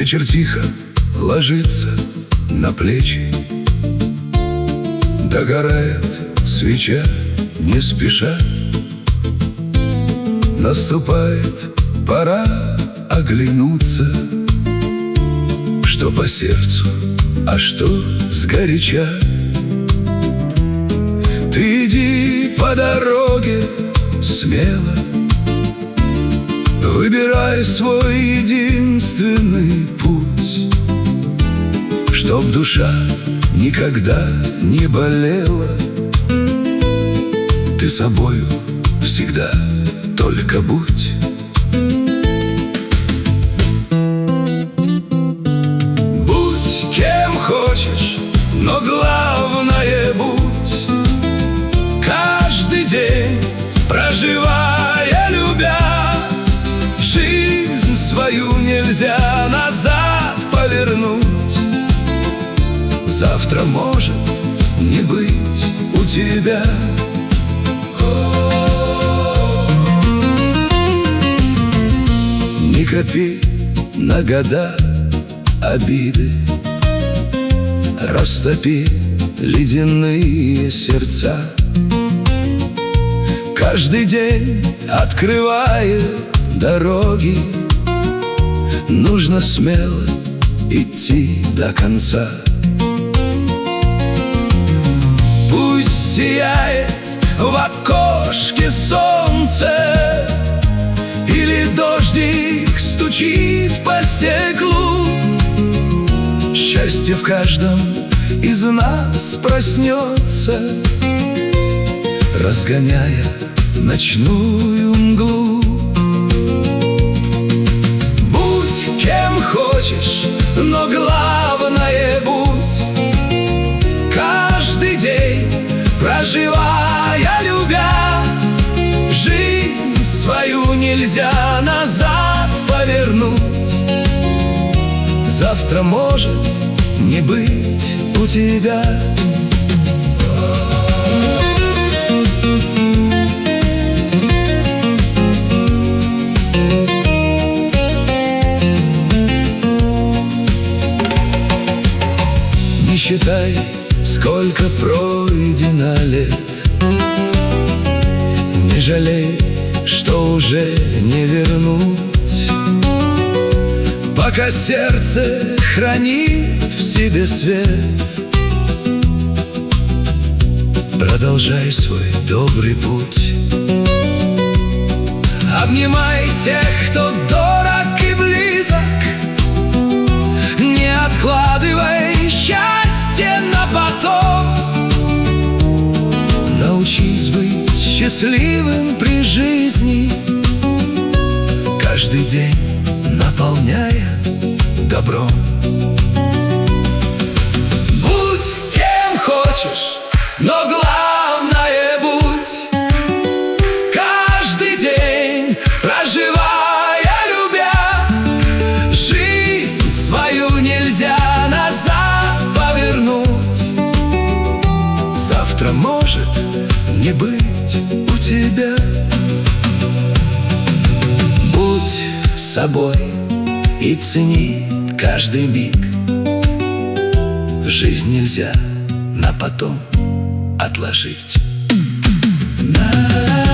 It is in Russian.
Вечер тихо ложится на плечи, догорает свеча не спеша. Наступает пора оглянуться, что по сердцу, а что сгоряча. Ты иди по дороге смело, выбирай свой единственный путь, чтоб душа никогда не болела. Ты собою всегда только будь. Будь кем хочешь, но главное будь. Каждый день проживая, любя, жизнь свою нельзя назад повернуть. Завтра может не быть у тебя. Не копи на года обиды, растопи ледяные сердца. Каждый день открывая дороги, нужно смело идти до конца. Пусть сияет в окошке солнце, или дождик стучит по стеклу. Счастье в каждом из нас проснется, разгоняя ночную мглу. Будь кем хочешь, но главное будь. Каждый день проживая, любя, жизнь свою нельзя назад повернуть. Завтра может не быть у тебя. Не считай, сколько пройдено лет, не жалей, что уже не вернуть. Пока сердце хранит в себе свет, продолжай свой добрый путь. Обнимай тех, кто дорог и близок, не откладывай счастье на потом. Научись быть счастливым при жизни, каждый день наполняя добром. Будь кем хочешь, но главное будь. Каждый день проживая, любя, жизнь свою нельзя назад повернуть. Завтра может не быть у тебя. Будь собой и цени каждый миг. Жизнь нельзя на потом отложить.